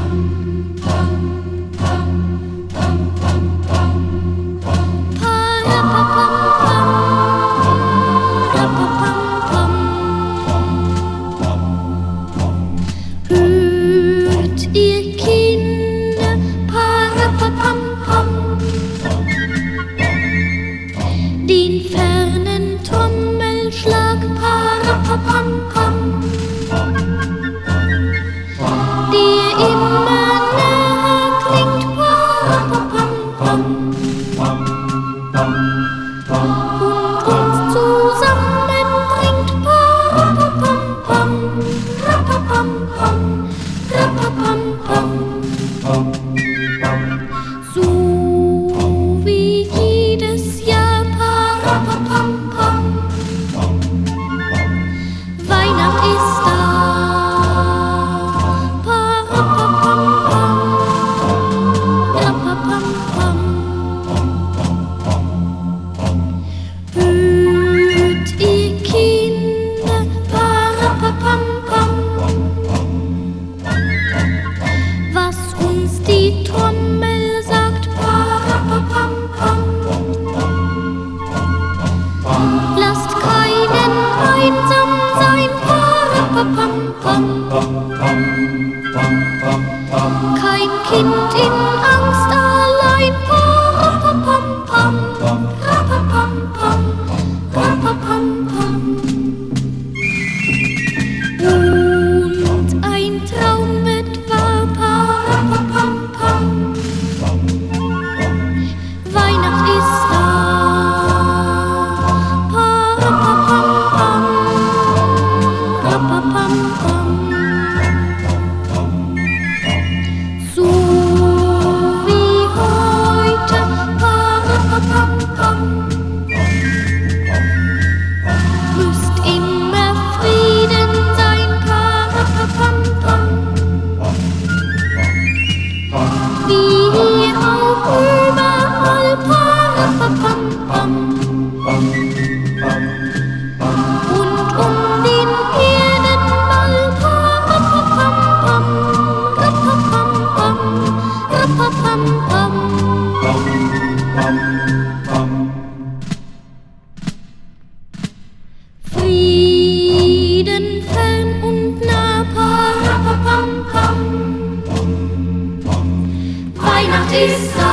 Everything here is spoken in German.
Hört ihr Kinder, Parapapam-pam, den fernen Trommelschlag, Parapapam-pam, der immer näher klingt, Parapapam-pam, und uns zusammenbringt, Parapapam-pam, Rapapam-pam, Rapapam-pam. So wie jedes Jahr, Parapapam-pam, Weihnacht ist da, Parapapam-pam, Rapapam-pam. Hört ihr Kinder, Parapapam-pam, was uns die Trommel sagt, Parapapam-pam. Lasst keinen einsam sein, Parapapam-pam. Kein Kind in Angst allein, Parapapam-pam, Rapapam-pam, Rapapam-pam. Und ein Traum wird wahr, Parapapam-pam. Weihnacht ist da, Parapapam-pam, Rapapam-pam. So wie heute, Parapapam-pam, müsst immer Frieden sein, Parapapam-pam. Wie hier auch überall, Parapapam-pam. Und den Erdenball, Parapapam-pam, Rapapam-pam, Rapapam-pam. Frieden fern und nah, Parapapam-pam. Weihnacht ist da.